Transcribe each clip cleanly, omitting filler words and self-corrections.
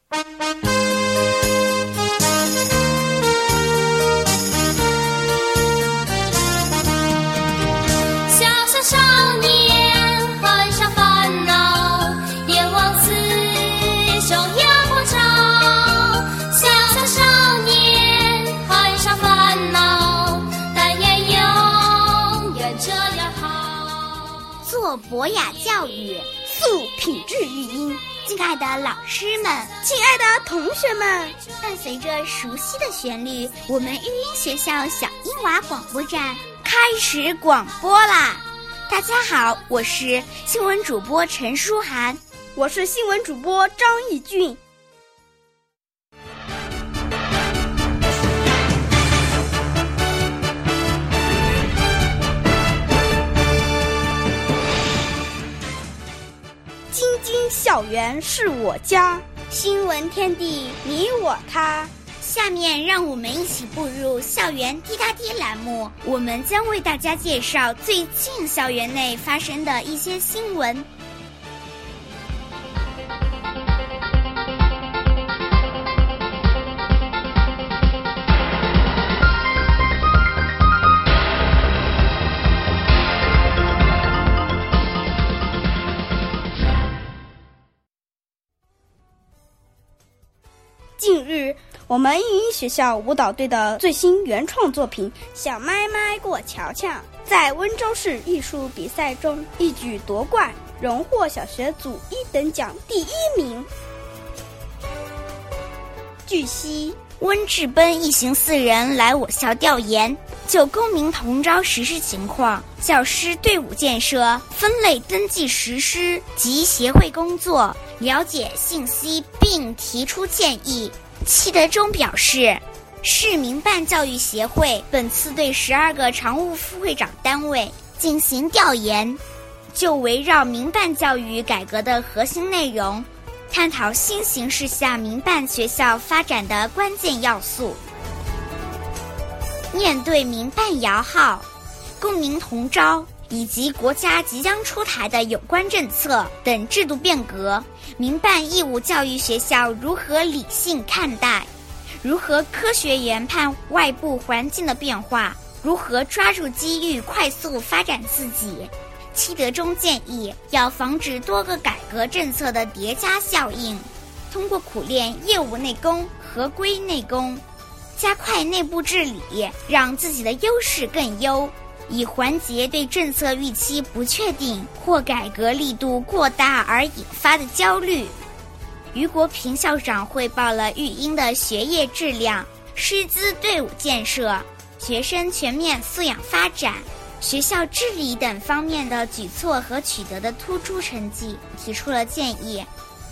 做博雅教育， 塑品质育婴。 敬爱的老师们， 亲爱的同学们， 伴随着熟悉的旋律，我们育婴学校小婴娃广播站开始广播啦！ 大家好，我是新闻主播陈舒涵， 我是新闻主播张义俊。京津校园是我家，新闻天地你我他。 下面让我们一起步入校园滴答滴栏目，我们将为大家介绍最近校园内发生的一些新闻。 近日，我们育婴学校舞蹈队的最新原创作品《小麦麦过桥桥》在温州市艺术比赛中一举夺冠，荣获小学组1等奖第1名。据悉， 温志奔一行4人来我校调研，就公民同招实施情况、教师队伍建设、分类登记实施及协会工作了解信息，并提出建议。戚德忠表示，市民办教育协会本次对12个常务副会长单位进行调研，就围绕民办教育改革的核心内容，探讨新形势下民办学校发展的关键要素。面对民办摇号、公民同招以及国家即将出台的有关政策等制度变革，民办义务教育学校如何理性看待？如何科学研判外部环境的变化？如何抓住机遇快速发展自己？戚德忠建议要防止多个改革政策的叠加效应，通过苦练业务内功、合规内功，加快内部治理，让自己的优势更优，以缓解对政策预期不确定或改革力度过大而引发的焦虑。于国平校长汇报了育婴的学业质量、师资队伍建设、学生全面素养发展、学校治理等方面的举措和取得的突出成绩，提出了建议。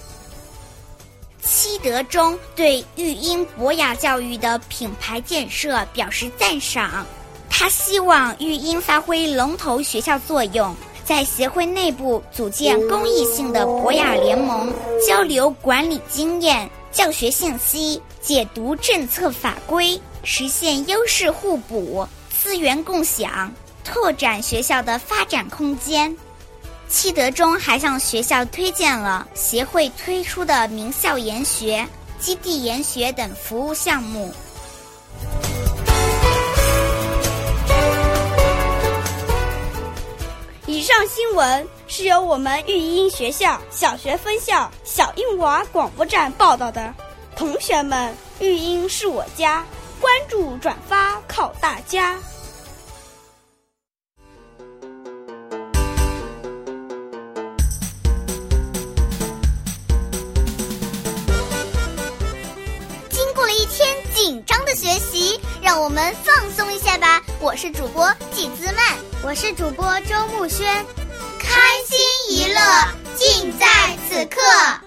戚德忠对育婴博雅教育的品牌建设表示赞赏，他希望育婴发挥龙头学校作用，在协会内部组建公益性的博雅联盟，交流管理经验、教学信息，解读政策法规，实现优势互补、资源共享，拓展学校的发展空间。戚德忠还向学校推荐了协会推出的名校研学、基地研学等服务项目。 以上新闻是由我们育婴学校小学分校小婴娃广播站报道的。同学们，育婴是我家，关注转发靠大家。 经过了一天紧张的学习，让我们放松一下吧。我是主播季兹曼， 我是主播周慕轩， 开心娱乐尽在此刻。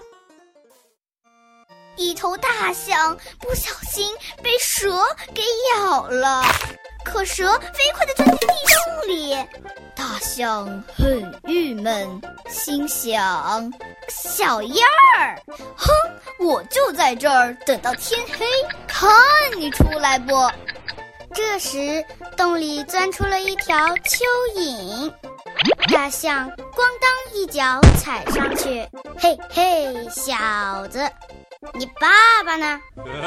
一头大象不小心被蛇给咬了，可蛇飞快地钻进地洞里，大象很郁闷，心想：小样儿，哼，我就在这儿等到天黑，看你出来不。 这时洞里钻出了一条蚯蚓， 大象咣当一脚踩上去，嘿嘿，小子，你爸爸呢？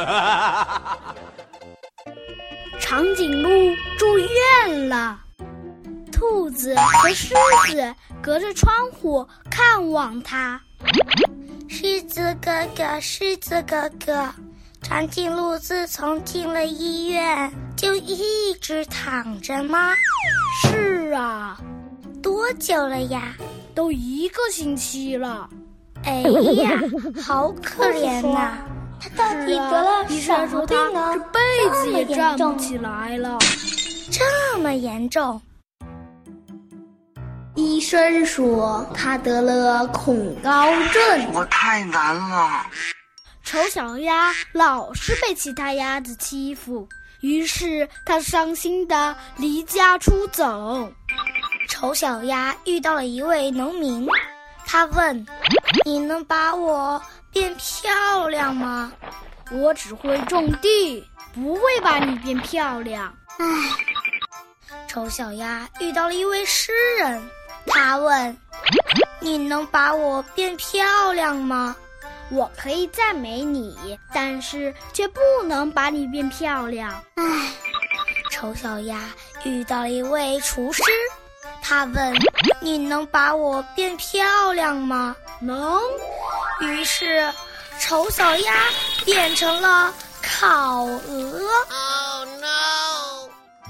长颈鹿住院了，兔子和狮子隔着窗户看望他。 狮子哥哥，狮子哥哥，长颈鹿自从进了医院就一直躺着吗？ 是啊， 多久了呀？ 都1个星期了。 哎呀，好可怜呐！他到底得了什么病啊？ 这辈子也站不起来了。 这么严重？ 医生说他得了恐高症。 我太难了。 丑小鸭老是被其他鸭子欺负，于是他伤心地离家出走。 丑小鸭遇到了一位农民，他问：“你能把我变漂亮吗？”“ 我只会种地，不会把你变漂亮。” 唉。丑小鸭遇到了一位诗人，他问：“你能把我变漂亮吗？”“ 我可以赞美你，但是却不能把你变漂亮。” 唉。丑小鸭遇到了一位厨师，他问：“你能把我变漂亮吗？”“ 能。” 于是丑小鸭变成了烤鹅。 Oh no！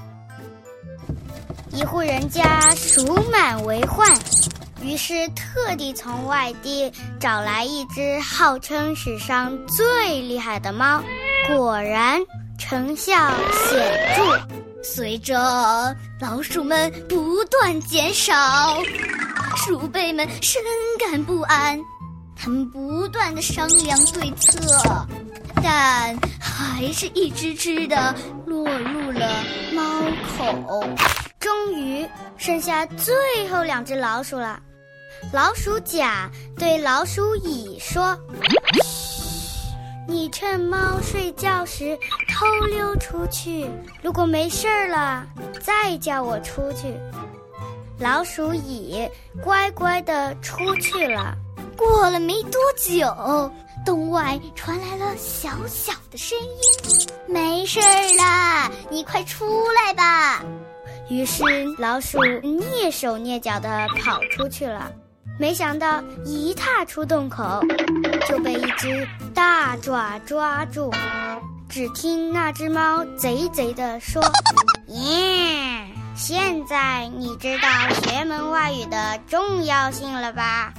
一户人家鼠满为患，于是特地从外地找来一只号称史上最厉害的猫，果然成效显著。随着老鼠们不断减少，鼠辈们深感不安，他们不断地商量对策，但还是一只只的落入了猫口。终于剩下最后2只老鼠了。老鼠甲对老鼠乙说：“嘘，你趁猫睡觉时偷溜出去，如果没事了，再叫我出去。”老鼠乙乖乖地出去了。过了没多久，洞外传来了小小的声音：“没事啦，你快出来吧。”于是老鼠蹑手蹑脚地跑出去了，没想到一踏出洞口，就被一只大爪抓住。只听那只猫贼贼地说：“耶，现在你知道学门外语的重要性了吧？”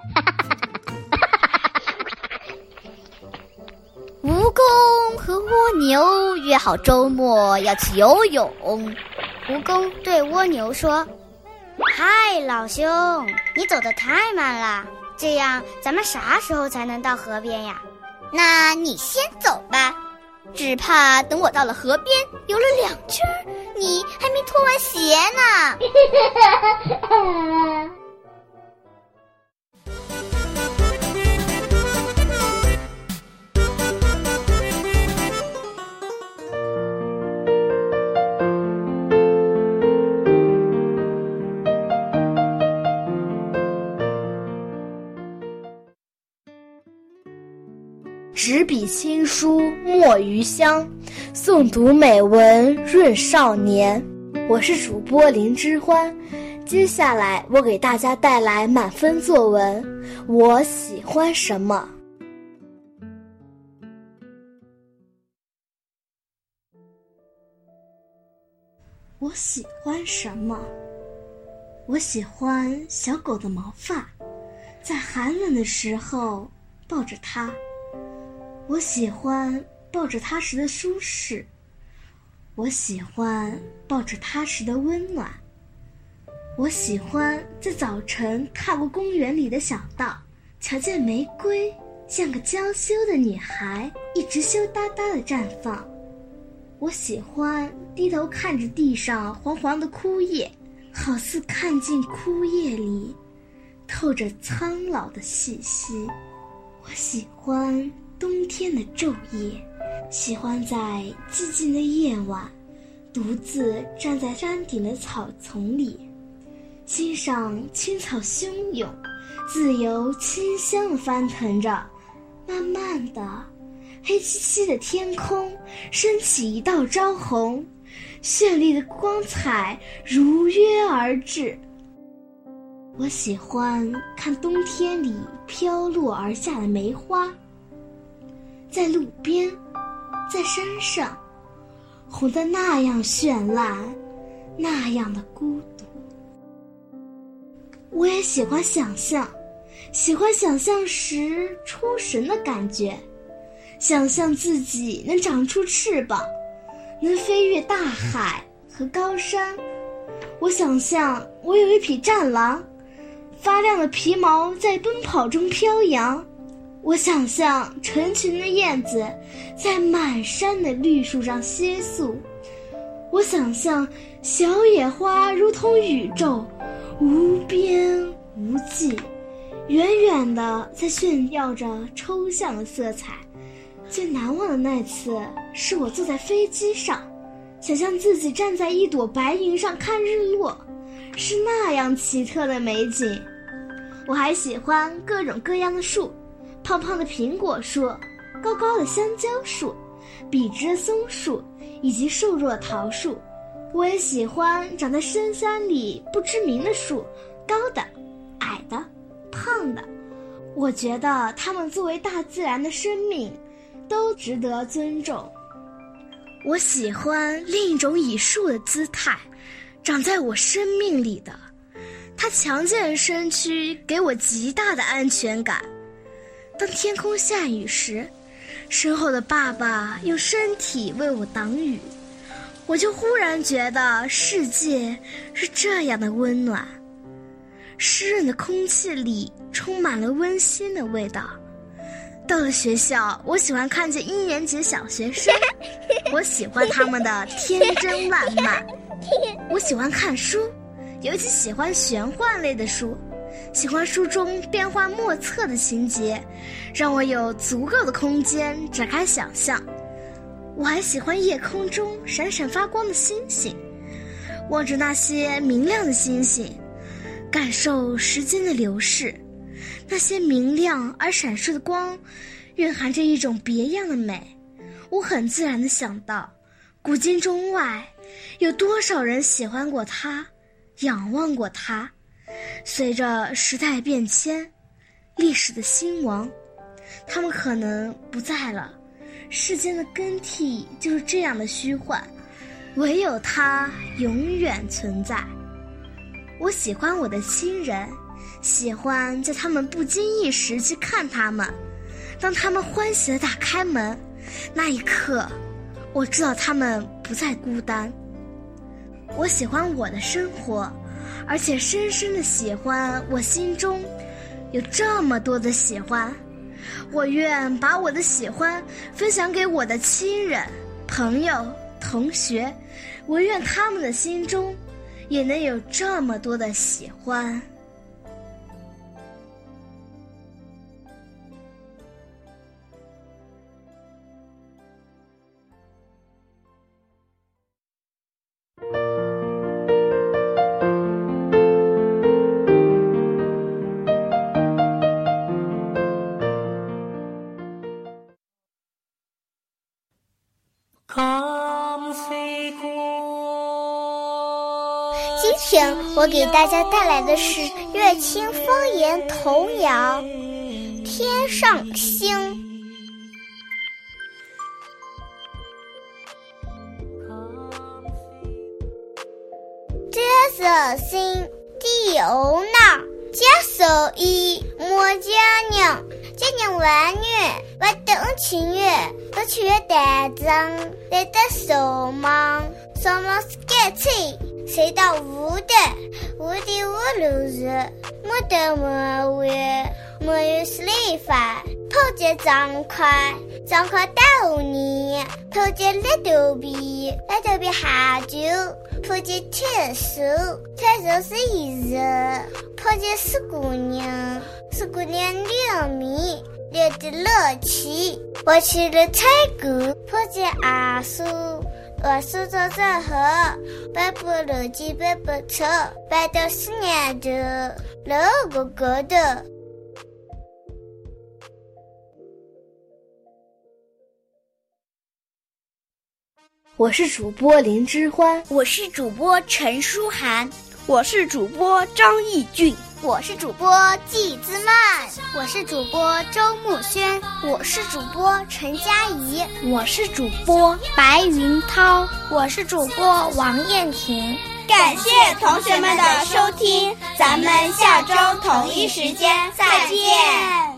蜈蚣和蜗牛约好周末要去游泳。蜈蚣对蜗牛说：“嗨，老兄，你走得太慢了，这样咱们啥时候才能到河边呀？”“那你先走吧，只怕等我到了河边游了2圈，你还没脱完鞋呢。” 执笔亲书墨余香，诵读美文润少年。我是主播林之欢，接下来我给大家带来满分作文。我喜欢什么？我喜欢什么？我喜欢小狗的毛发，在寒冷的时候抱着它。我喜欢抱着它时的舒适，我喜欢抱着它时的温暖。我喜欢在早晨踏过公园里的小道，瞧见玫瑰像个娇羞的女孩，一直羞答答地绽放。我喜欢低头看着地上黄黄的枯叶，好似看进枯叶里透着苍老的气息。我喜欢冬天的昼夜，喜欢在寂静的夜晚独自站在山顶的草丛里， 欣赏青草汹涌，自由清香地翻腾着。慢慢的，黑漆漆的天空升起一道朝红，绚丽的光彩如约而至。我喜欢看冬天里飘落而下的梅花，在路边，在山上，红得那样绚烂，那样的孤独。我也喜欢想象，喜欢想象时出神的感觉，想象自己能长出翅膀，能飞越大海和高山。我想象我有一匹战狼，发亮的皮毛在奔跑中飘扬。我想象成群的燕子在满山的绿树上歇宿。我想象小野花如同宇宙，无边无际，远远地在炫耀着抽象的色彩。最难忘的那次是我坐在飞机上，想象自己站在一朵白云上看日落，是那样奇特的美景。我还喜欢各种各样的树，胖胖的苹果树，高高的香蕉树，笔直的松树，以及瘦弱的桃树。我也喜欢长在深山里不知名的树，高的、矮的、胖的。我觉得它们作为大自然的生命，都值得尊重。我喜欢另一种以树的姿态，长在我生命里的。它强健的身躯给我极大的安全感。当天空下雨时，身后的爸爸用身体为我挡雨，我就忽然觉得世界是这样的温暖。湿润的空气里充满了温馨的味道。到了学校，我喜欢看见1年级小学生，我喜欢他们的天真烂漫。我喜欢看书，尤其喜欢玄幻类的书，喜欢书中变幻莫测的情节，让我有足够的空间展开想象。我还喜欢夜空中闪闪发光的星星，望着那些明亮的星星，感受时间的流逝。那些明亮而闪烁的光，蕴含着一种别样的美。我很自然地想到，古今中外，有多少人喜欢过它，仰望过它。随着时代变迁，历史的兴亡，他们可能不在了。世间的更替就是这样的虚幻，唯有它永远存在。我喜欢我的亲人，喜欢在他们不经意时去看他们。当他们欢喜地打开门，那一刻，我知道他们不再孤单。我喜欢我的生活，而且深深地喜欢我心中有这么多的喜欢。我愿把我的喜欢分享给我的亲人、朋友、同学，我愿他们的心中也能有这么多的喜欢。 今天我给大家带来的是乐清方言童谣《天上星》。这颗星地有那，接受一莫家娘，今年晚月，我等清月，我去月带灯，带得手忙，手忙是干脆。谁到无的无路日，没得没月，没有是累法。头节张开到你，头节来头皮下酒，头节牵手是一日，头节是姑娘撩米撩的乐气，我去了采购，头节阿叔我是周正和，白不如鸡白不丑，白的是娘的，肉鼓鼓的。 我是主播林之欢， 我是主播陈舒涵， 我是主播张义俊， 我是主播季姿曼， 我是主播周慕轩， 我是主播陈佳怡， 我是主播白云涛， 我是主播王燕婷。 感谢同学们的收听，咱们下周同一时间再见。